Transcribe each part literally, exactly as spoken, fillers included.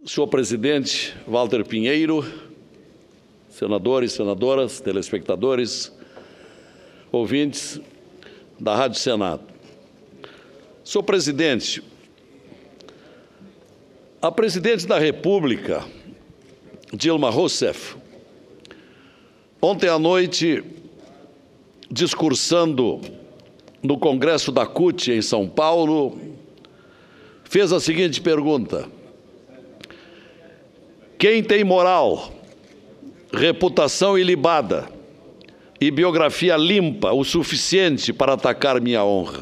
senhor presidente Walter Pinheiro, senadores, senadoras, telespectadores, ouvintes da Rádio Senado. Senhor presidente, a presidente da República, Dilma Rousseff, ontem à noite, discursando no Congresso da C U T, em São Paulo, fez a seguinte pergunta: quem tem moral, reputação ilibada e biografia limpa o suficiente para atacar minha honra?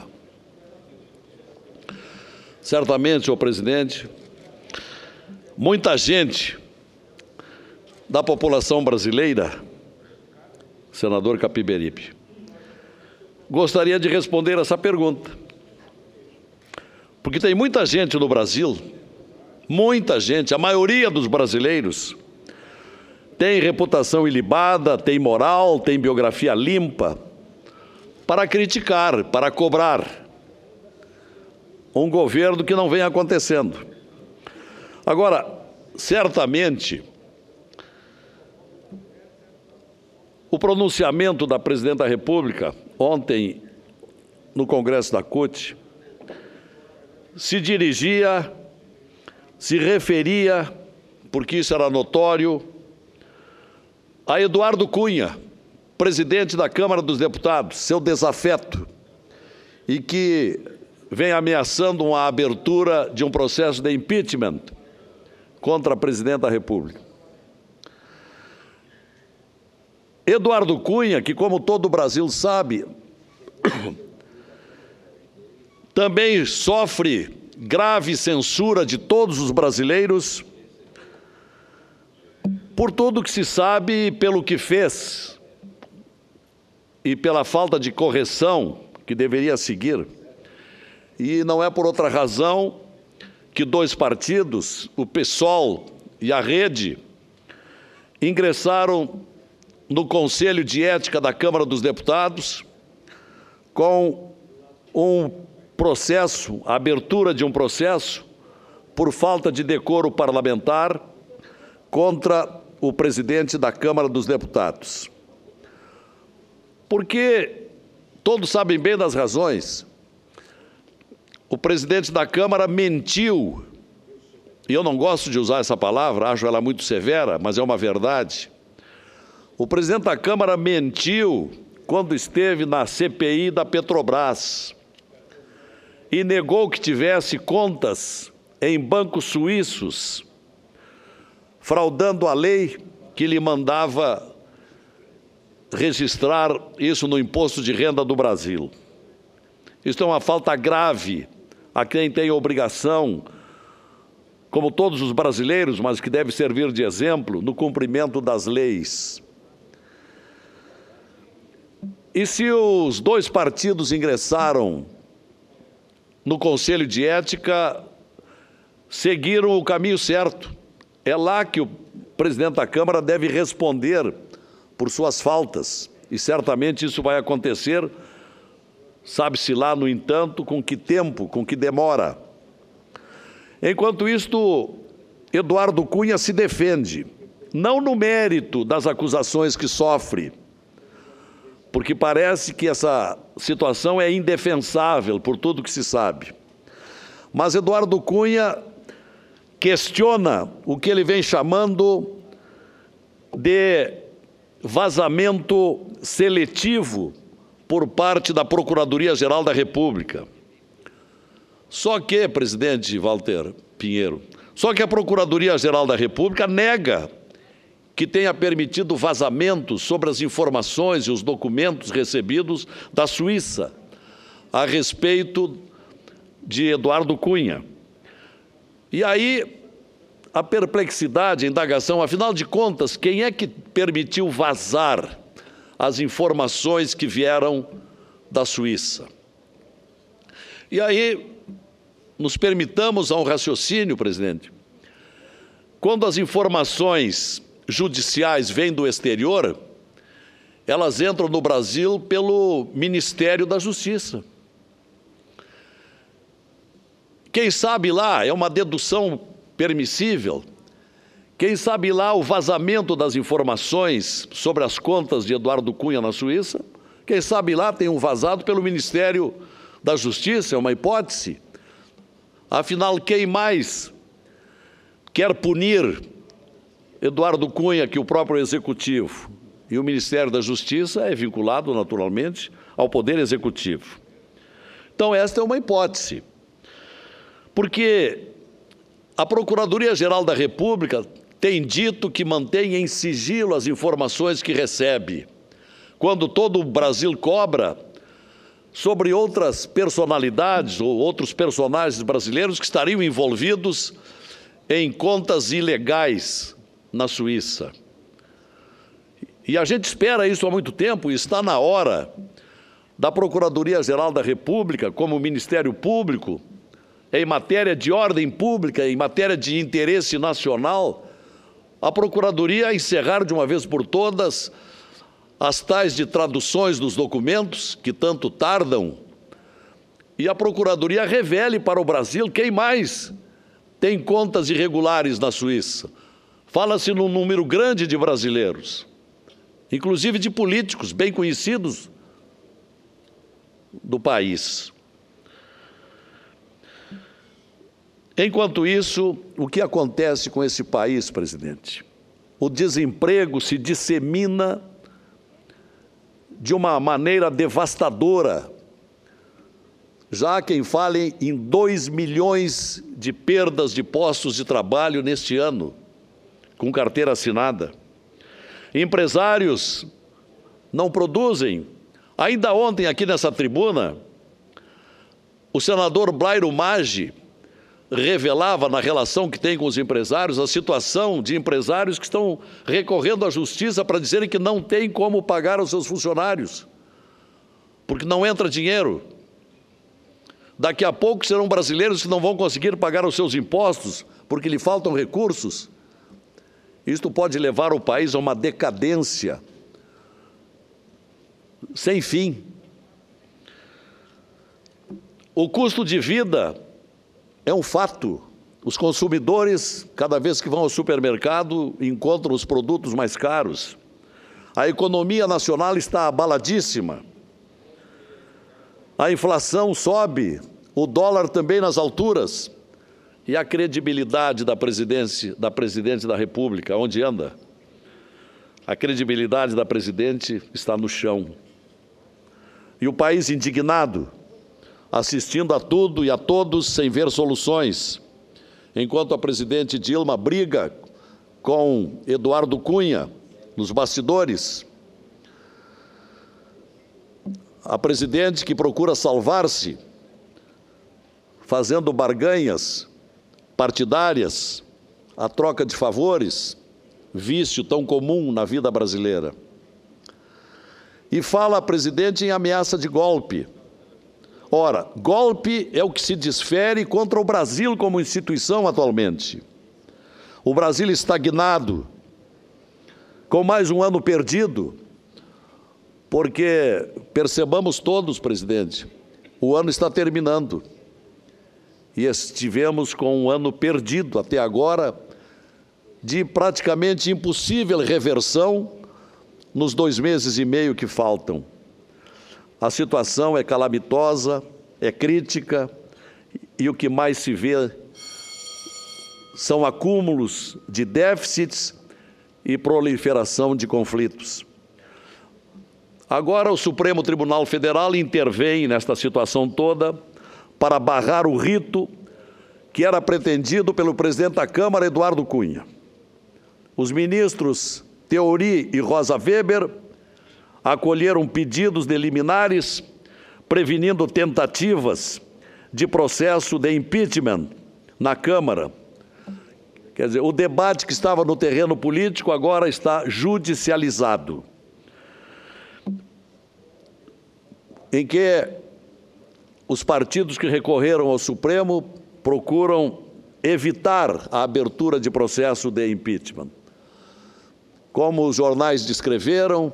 Certamente, senhor presidente, muita gente da população brasileira, senador Capiberibe, gostaria de responder essa pergunta. Porque tem muita gente no Brasil, muita gente, a maioria dos brasileiros, tem reputação ilibada, tem moral, tem biografia limpa, para criticar, para cobrar um governo que não vem acontecendo. Agora, certamente, o pronunciamento da presidente da República, ontem, no Congresso da C U T, se dirigia, se referia, porque isso era notório, a Eduardo Cunha, presidente da Câmara dos Deputados, seu desafeto, e que vem ameaçando uma abertura de um processo de impeachment contra a presidente da República. Eduardo Cunha, que, como todo o Brasil sabe, também sofre grave censura de todos os brasileiros por tudo que se sabe e pelo que fez e pela falta de correção que deveria seguir. E não é por outra razão que dois partidos, o PSOL e a Rede, ingressaram no Conselho de Ética da Câmara dos Deputados com um processo, a abertura de um processo por falta de decoro parlamentar contra o presidente da Câmara dos Deputados. Porque todos sabem bem das razões. O presidente da Câmara mentiu, e eu não gosto de usar essa palavra, acho ela muito severa, mas é uma verdade. O presidente da Câmara mentiu quando esteve na C P I da Petrobras e negou que tivesse contas em bancos suíços, fraudando a lei que lhe mandava registrar isso no Imposto de Renda do Brasil. Isso é uma falta grave a quem tem obrigação, como todos os brasileiros, mas que deve servir de exemplo no cumprimento das leis. E se os dois partidos ingressaram no Conselho de Ética, seguiram o caminho certo. É lá que o presidente da Câmara deve responder por suas faltas. E certamente isso vai acontecer, sabe-se lá, no entanto, com que tempo, com que demora. Enquanto isto, Eduardo Cunha se defende, não no mérito das acusações que sofre, porque parece que essa situação é indefensável por tudo que se sabe. Mas Eduardo Cunha questiona o que ele vem chamando de vazamento seletivo por parte da Procuradoria-Geral da República. Só que, presidente Walter Pinheiro, só que a Procuradoria-Geral da República nega que tenha permitido vazamentos sobre as informações e os documentos recebidos da Suíça a respeito de Eduardo Cunha. E aí, a perplexidade, a indagação, afinal de contas, quem é que permitiu vazar as informações que vieram da Suíça? E aí, nos permitamos a um raciocínio, presidente. Quando as informações judiciais vêm do exterior, elas entram no Brasil pelo Ministério da Justiça. Quem sabe lá, é uma dedução permissível, Quem sabe lá o vazamento das informações sobre as contas de Eduardo Cunha na Suíça? Quem sabe lá tem um vazado pelo Ministério da Justiça, é uma hipótese. Afinal, quem mais quer punir Eduardo Cunha que o próprio Executivo? E o Ministério da Justiça é vinculado, naturalmente, ao Poder Executivo. Então, esta é uma hipótese. Porque a Procuradoria-Geral da República tem dito que mantém em sigilo as informações que recebe, quando todo o Brasil cobra sobre outras personalidades ou outros personagens brasileiros que estariam envolvidos em contas ilegais na Suíça. E a gente espera isso há muito tempo, e está na hora da Procuradoria-Geral da República, como Ministério Público, em matéria de ordem pública, em matéria de interesse nacional, a Procuradoria encerrar de uma vez por todas as tais de traduções dos documentos, que tanto tardam, e a Procuradoria revele para o Brasil quem mais tem contas irregulares na Suíça. Fala-se num número grande de brasileiros, inclusive de políticos bem conhecidos do país. Enquanto isso, o que acontece com esse país, presidente? O desemprego se dissemina de uma maneira devastadora. Já há quem fale em dois milhões de perdas de postos de trabalho neste ano, com carteira assinada. Empresários não produzem. Ainda ontem, aqui nessa tribuna, o senador Blairo Maggi revelava na relação que tem com os empresários a situação de empresários que estão recorrendo à justiça para dizerem que não tem como pagar aos seus funcionários, porque não entra dinheiro. Daqui a pouco serão brasileiros que não vão conseguir pagar os seus impostos porque lhe faltam recursos. Isto pode levar o país a uma decadência sem fim. O custo de vida é um fato. Os consumidores, cada vez que vão ao supermercado, encontram os produtos mais caros. A economia nacional está abaladíssima. A inflação sobe, o dólar também nas alturas. E a credibilidade da presidência, da presidente da República, onde anda? A credibilidade da presidente está no chão. E o país indignado, assistindo a tudo e a todos sem ver soluções, enquanto a presidente Dilma briga com Eduardo Cunha nos bastidores. A presidente que procura salvar-se, fazendo barganhas partidárias, a troca de favores, vício tão comum na vida brasileira. E fala a presidente em ameaça de golpe. Ora, golpe é o que se desfere contra o Brasil como instituição atualmente. O Brasil estagnado, com mais um ano perdido, porque, percebamos todos, presidente, o ano está terminando. E estivemos com um ano perdido até agora, de praticamente impossível reversão nos dois meses e meio que faltam. A situação é calamitosa, é crítica, e o que mais se vê são acúmulos de déficits e proliferação de conflitos. Agora o Supremo Tribunal Federal intervém nesta situação toda para barrar o rito que era pretendido pelo presidente da Câmara, Eduardo Cunha. Os ministros Theori e Rosa Weber acolheram pedidos de liminares, prevenindo tentativas de processo de impeachment na Câmara. Quer dizer, o debate que estava no terreno político agora está judicializado, em que os partidos que recorreram ao Supremo procuram evitar a abertura de processo de impeachment. Como os jornais descreveram,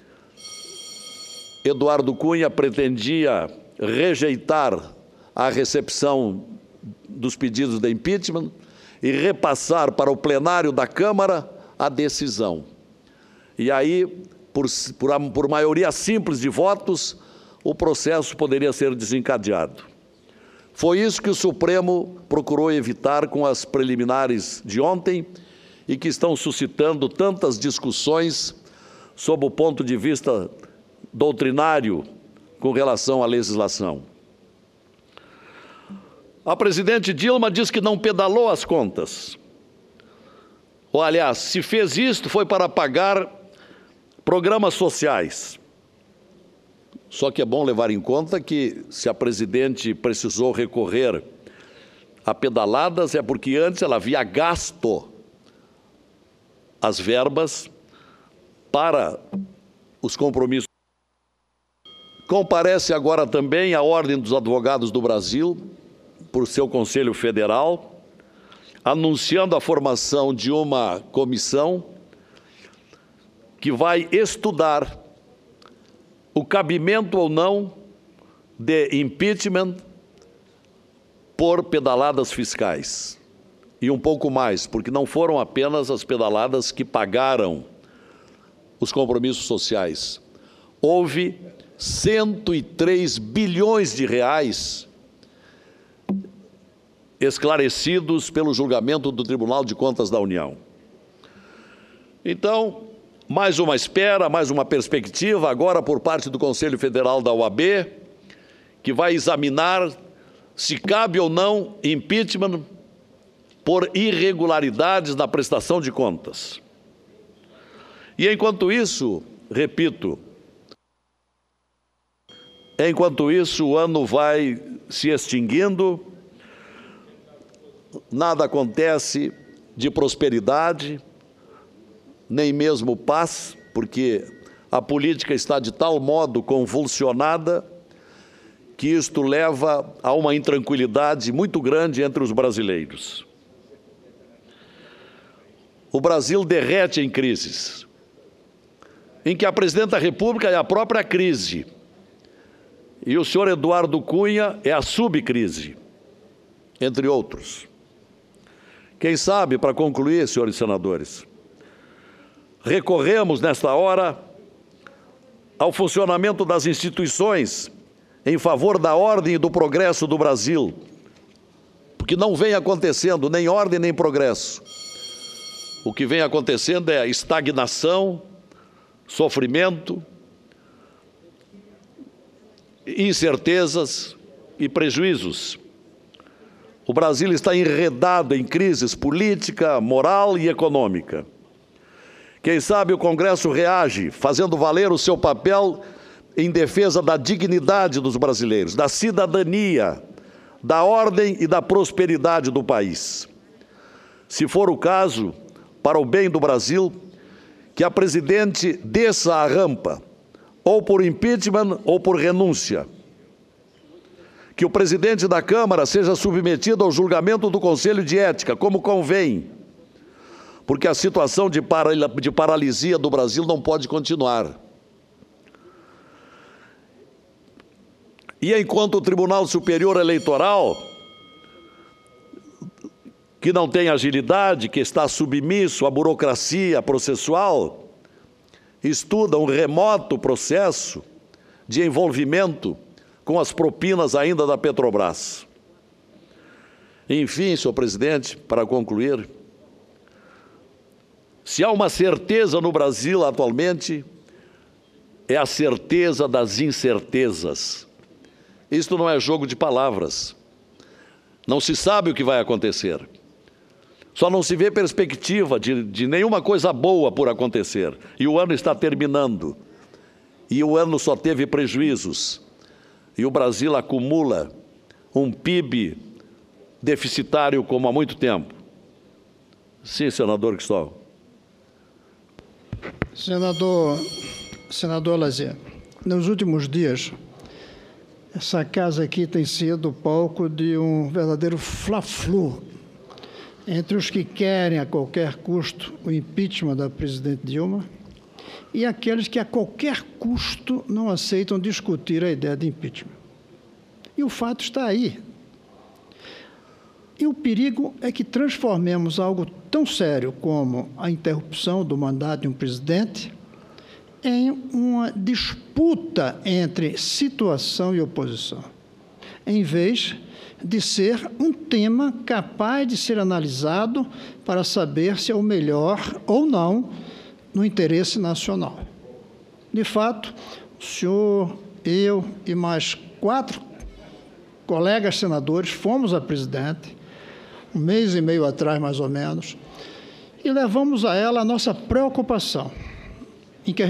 Eduardo Cunha pretendia rejeitar a recepção dos pedidos de impeachment e repassar para o plenário da Câmara a decisão. E aí, por, por, por maioria simples de votos, o processo poderia ser desencadeado. Foi isso que o Supremo procurou evitar com as preliminares de ontem e que estão suscitando tantas discussões sob o ponto de vista doutrinário com relação à legislação. A presidente Dilma diz que não pedalou as contas. Ou, aliás, se fez isto foi para pagar programas sociais. Só que é bom levar em conta que, se a presidente precisou recorrer a pedaladas, é porque antes ela havia gasto as verbas para os compromissos. Comparece agora também a Ordem dos Advogados do Brasil, por seu Conselho Federal, anunciando a formação de uma comissão que vai estudar o cabimento ou não de impeachment por pedaladas fiscais. E um pouco mais, porque não foram apenas as pedaladas que pagaram os compromissos sociais. Houve cento e três bilhões de reais esclarecidos pelo julgamento do Tribunal de Contas da União. Então, mais uma espera, mais uma perspectiva, agora por parte do Conselho Federal da O A B, que vai examinar se cabe ou não impeachment por irregularidades na prestação de contas. E enquanto isso, repito, enquanto isso o ano vai se extinguindo, nada acontece de prosperidade, nem mesmo paz, porque a política está de tal modo convulsionada que isto leva a uma intranquilidade muito grande entre os brasileiros. O Brasil derrete em crises, em que a presidenta da República é a própria crise e o senhor Eduardo Cunha é a subcrise, entre outros. Quem sabe, para concluir, senhores senadores, recorremos nesta hora ao funcionamento das instituições em favor da ordem e do progresso do Brasil, porque não vem acontecendo nem ordem nem progresso. O que vem acontecendo é estagnação, sofrimento, incertezas e prejuízos. O Brasil está enredado em crises política, moral e econômica. Quem sabe o Congresso reage, fazendo valer o seu papel em defesa da dignidade dos brasileiros, da cidadania, da ordem e da prosperidade do país. Se for o caso, para o bem do Brasil, que a presidente desça a rampa, ou por impeachment ou por renúncia. Que o presidente da Câmara seja submetido ao julgamento do Conselho de Ética, como convém, porque a situação de, para, de paralisia do Brasil não pode continuar. E enquanto o Tribunal Superior Eleitoral, que não tem agilidade, que está submisso à burocracia processual, estuda um remoto processo de envolvimento com as propinas ainda da Petrobras. Enfim, senhor presidente, para concluir, se há uma certeza no Brasil atualmente, é a certeza das incertezas. Isto não é jogo de palavras. Não se sabe o que vai acontecer. Só não se vê perspectiva de, de nenhuma coisa boa por acontecer. E o ano está terminando. E o ano só teve prejuízos. E o Brasil acumula um P I B deficitário como há muito tempo. Sim, senador Cristóvão. Senador, senador Lazier, nos últimos dias, essa casa aqui tem sido palco de um verdadeiro fla-flu entre os que querem a qualquer custo o impeachment da presidente Dilma e aqueles que a qualquer custo não aceitam discutir a ideia de impeachment. E o fato está aí. E o perigo é que transformemos algo tão sério como a interrupção do mandato de um presidente em uma disputa entre situação e oposição, em vez de ser um tema capaz de ser analisado para saber se é o melhor ou não no interesse nacional. De fato, o senhor, eu e mais quatro colegas senadores fomos a presidente, um mês e meio atrás, mais ou menos, e levamos a ela a nossa preocupação, em que,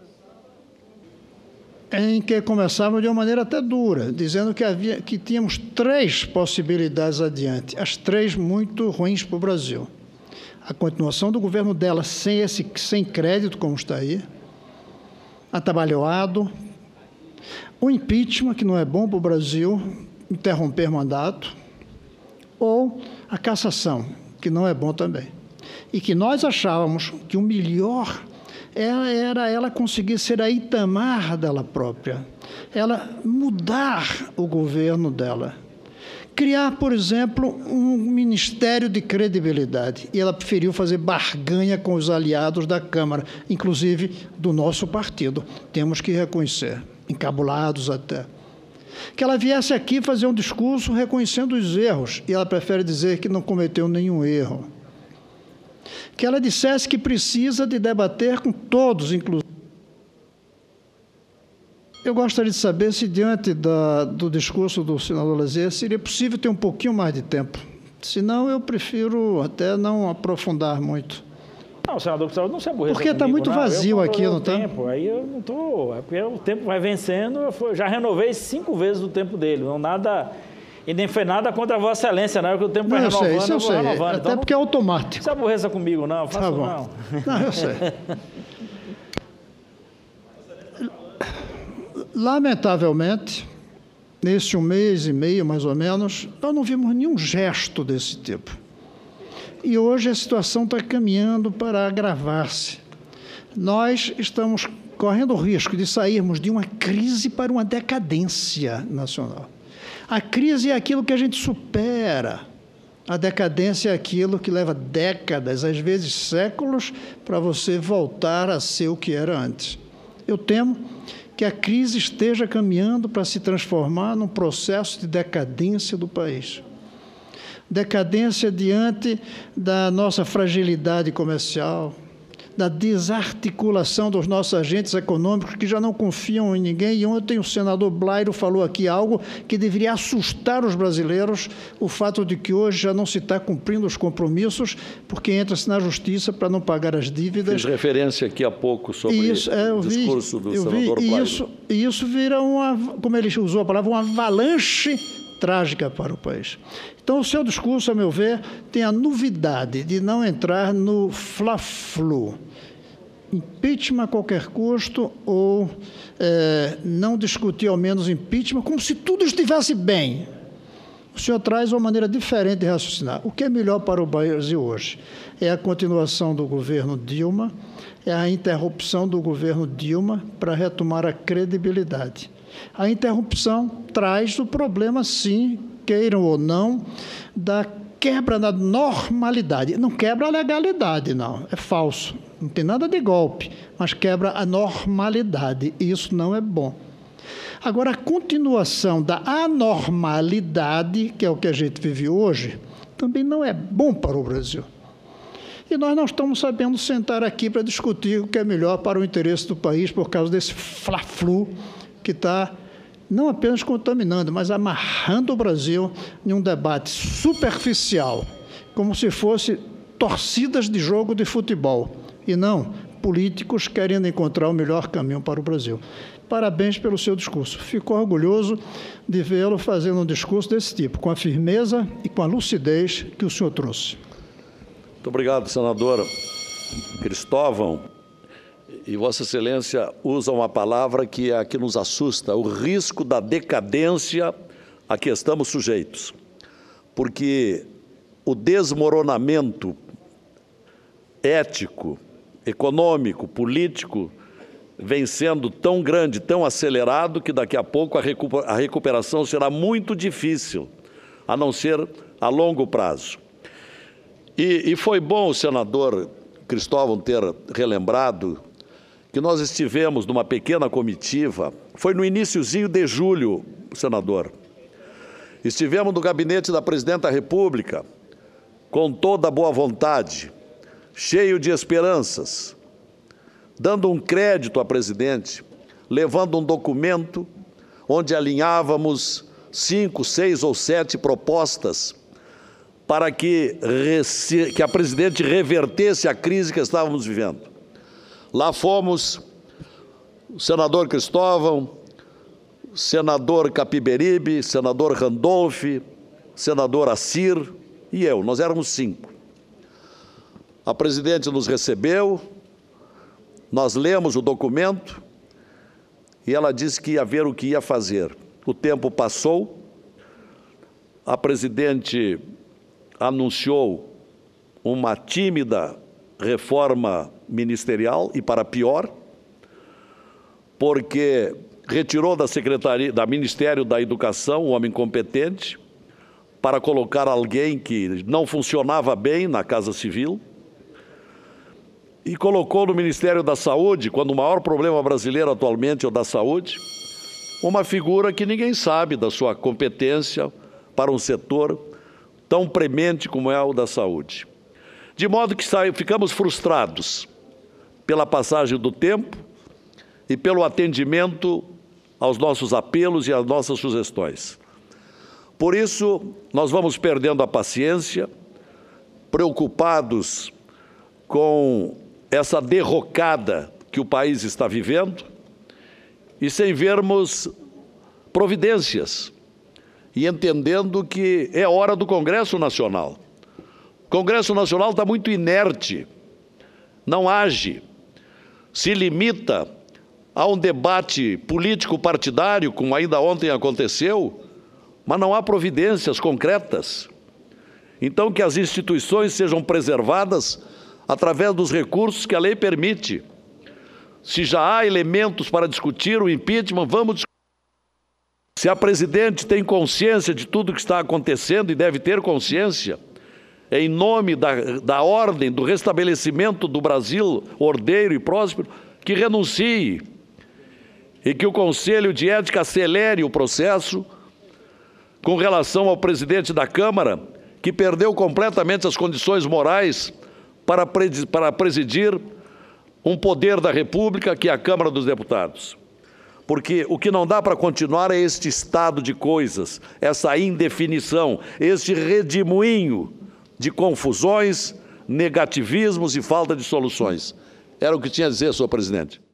em que começávamos de uma maneira até dura, dizendo que, havia, que tínhamos três possibilidades adiante, as três muito ruins para o Brasil. A continuação do governo dela sem, esse, sem crédito, como está aí, atabalhoado, o impeachment, que não é bom para o Brasil, interromper mandato, ou a cassação, que não é bom também. E que nós achávamos que o melhor era, era ela conseguir ser a Itamar dela própria, ela mudar o governo dela, criar, por exemplo, um ministério de credibilidade. E ela preferiu fazer barganha com os aliados da Câmara, inclusive do nosso partido, temos que reconhecer, encabulados até. Que ela viesse aqui fazer um discurso reconhecendo os erros, e ela prefere dizer que não cometeu nenhum erro. Que ela dissesse que precisa de debater com todos, inclusive. Eu gostaria de saber se, diante da, do discurso do senador Lazier, seria possível ter um pouquinho mais de tempo. Senão, eu prefiro até não aprofundar muito. Não, senador Gustavo, não se aborreça Porque está muito não. vazio eu aqui, não está? Aí eu não estou... É porque o tempo vai vencendo, eu já renovei cinco vezes o tempo dele, não nada... E nem foi nada contra a Vossa Excelência, não, porque o tempo vai não, renovando, eu sei, eu isso vou eu sei. renovando. Até então, porque é automático. Não se aborreça comigo, não, faça tá bom. não. Não, eu sei. Lamentavelmente, nesse um mês e meio, mais ou menos, nós não vimos nenhum gesto desse tipo. E hoje a situação está caminhando para agravar-se. Nós estamos correndo o risco de sairmos de uma crise para uma decadência nacional. A crise é aquilo que a gente supera. A decadência é aquilo que leva décadas, às vezes séculos, para você voltar a ser o que era antes. Eu temo que a crise esteja caminhando para se transformar num processo de decadência do país. Decadência diante da nossa fragilidade comercial, da desarticulação dos nossos agentes econômicos que já não confiam em ninguém. E ontem o senador Blairo falou aqui algo que deveria assustar os brasileiros, o fato de que hoje já não se está cumprindo os compromissos, porque entra-se na justiça para não pagar as dívidas. Fiz referência aqui há pouco sobre isso, é, o vi, discurso do eu senador vi, Blairo. E isso, e isso vira uma, como ele usou a palavra, uma avalanche trágica para o país. Então, o seu discurso, a meu ver, tem a novidade de não entrar no fla-flu, impeachment a qualquer custo, ou é, não discutir ao menos impeachment, como se tudo estivesse bem. O senhor traz uma maneira diferente de raciocinar. O que é melhor para o Brasil hoje? É a continuação do governo Dilma, é a interrupção do governo Dilma para retomar a credibilidade. A interrupção traz o problema, sim, queiram ou não, da quebra da normalidade. Não quebra a legalidade, não. É falso. Não tem nada de golpe, mas quebra a normalidade. E isso não é bom. Agora, a continuação da anormalidade, que é o que a gente vive hoje, também não é bom para o Brasil. E nós não estamos sabendo sentar aqui para discutir o que é melhor para o interesse do país por causa desse fla-flu que está não apenas contaminando, mas amarrando o Brasil em um debate superficial, como se fosse torcidas de jogo de futebol, e não políticos querendo encontrar o melhor caminho para o Brasil. Parabéns pelo seu discurso. Fico orgulhoso de vê-lo fazendo um discurso desse tipo, com a firmeza e com a lucidez que o senhor trouxe. Muito obrigado, senador Cristóvão. E Vossa Excelência usa uma palavra que é a que nos assusta, o risco da decadência a que estamos sujeitos. Porque o desmoronamento ético, econômico, político, vem sendo tão grande, tão acelerado, que daqui a pouco a recuperação será muito difícil, a não ser a longo prazo. E, e foi bom o senador Cristóvão ter relembrado que nós estivemos numa pequena comitiva, foi no iniciozinho de julho, senador. Estivemos no gabinete da Presidenta da República, com toda a boa vontade, cheio de esperanças, dando um crédito à Presidente, levando um documento onde alinhávamos cinco, seis ou sete propostas para que, que a Presidente revertesse a crise que estávamos vivendo. Lá fomos o senador Cristóvão, senador Capiberibe, senador Randolph, senador Assir e eu, nós éramos cinco. A Presidente nos recebeu, nós lemos o documento e ela disse que ia ver o que ia fazer. O tempo passou, a Presidente anunciou uma tímida reforma ministerial e, para pior, porque retirou da Secretaria, da Ministério da Educação, um homem competente, para colocar alguém que não funcionava bem na Casa Civil, e colocou no Ministério da Saúde, quando o maior problema brasileiro atualmente é o da saúde, uma figura que ninguém sabe da sua competência para um setor tão premente como é o da saúde. De modo que ficamos frustrados pela passagem do tempo e pelo atendimento aos nossos apelos e às nossas sugestões. Por isso, nós vamos perdendo a paciência, preocupados com essa derrocada que o país está vivendo e sem vermos providências e entendendo que é hora do Congresso Nacional. O Congresso Nacional está muito inerte, não age, se limita a um debate político-partidário, como ainda ontem aconteceu, mas não há providências concretas. Então, que as instituições sejam preservadas através dos recursos que a lei permite. Se já há elementos para discutir o impeachment, vamos discutir. Se a Presidente tem consciência de tudo que está acontecendo, e deve ter consciência, em nome da, da ordem, do restabelecimento do Brasil ordeiro e próspero, que renuncie e que o Conselho de Ética acelere o processo com relação ao presidente da Câmara, que perdeu completamente as condições morais para, para presidir um poder da República, que é a Câmara dos Deputados. Porque o que não dá para continuar é este estado de coisas, essa indefinição, este redemoinho de confusões, negativismos e falta de soluções. Era o que tinha a dizer, senhor presidente.